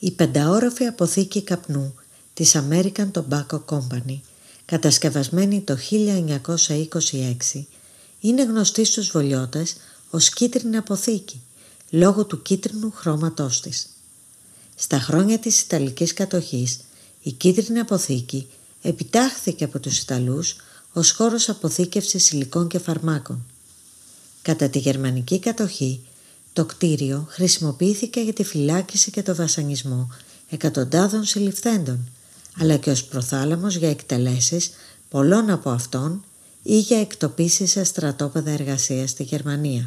Η πενταόροφη αποθήκη καπνού της American Tobacco Company, κατασκευασμένη το 1926, είναι γνωστή στους βολιώτες ως κίτρινη αποθήκη, λόγω του κίτρινου χρώματός της. Στα χρόνια της Ιταλικής κατοχής, η κίτρινη αποθήκη επιτάχθηκε από τους Ιταλούς ως χώρος αποθήκευσης υλικών και φαρμάκων. Κατά τη γερμανική κατοχή, το κτίριο χρησιμοποιήθηκε για τη φυλάκιση και το βασανισμό εκατοντάδων συλληφθέντων, αλλά και ως προθάλαμος για εκτελέσεις πολλών από αυτών ή για εκτοπίσεις σε στρατόπεδα εργασίας στη Γερμανία.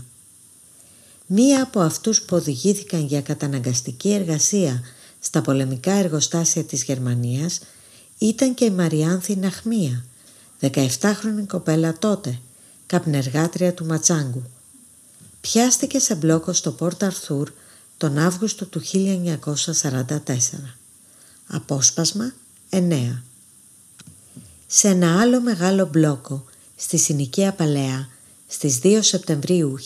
Μία από αυτούς που οδηγήθηκαν για καταναγκαστική εργασία στα πολεμικά εργοστάσια της Γερμανίας ήταν και η Μαριάνθη Ναχμία, 17χρονη κοπέλα τότε, καπνεργάτρια του Ματσάγκου. Πιάστηκε σε μπλόκο στο Πόρτ Αρθούρ τον Αύγουστο του 1944. Απόσπασμα 9. Σε ένα άλλο μεγάλο μπλόκο στη συνοικία Παλαιά στις 2 Σεπτεμβρίου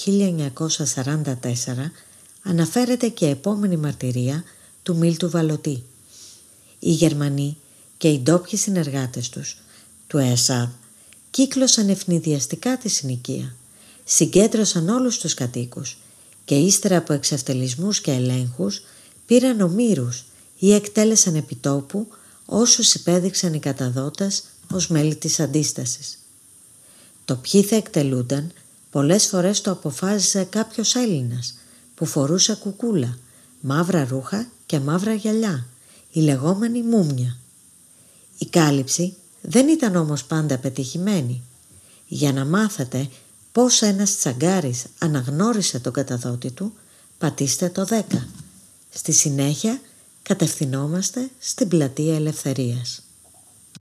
1944 αναφέρεται και επόμενη μαρτυρία του Μίλτου Βαλωτή. Οι Γερμανοί και οι ντόπιοι συνεργάτες τους, του ΕΑΣΑΔ, κύκλωσαν ευνηδιαστικά τη συνοικία, συγκέντρωσαν όλους τους κατοίκους και ύστερα από εξευτελισμούς και ελέγχους πήραν ομήρους ή εκτέλεσαν επιτόπου όσους υπέδειξαν οι καταδότες ως μέλη της αντίστασης. Το ποιοι θα εκτελούνταν πολλές φορές το αποφάσισε κάποιος Έλληνας που φορούσε κουκούλα, μαύρα ρούχα και μαύρα γυαλιά, η λεγόμενη μούμια. Η κάλυψη δεν ήταν όμως πάντα πετυχημένη. Για να μάθετε πώς ένας τσαγκάρης αναγνώρισε τον καταδότη του, πατήστε το 10. Στη συνέχεια κατευθυνόμαστε στην Πλατεία Ελευθερίας.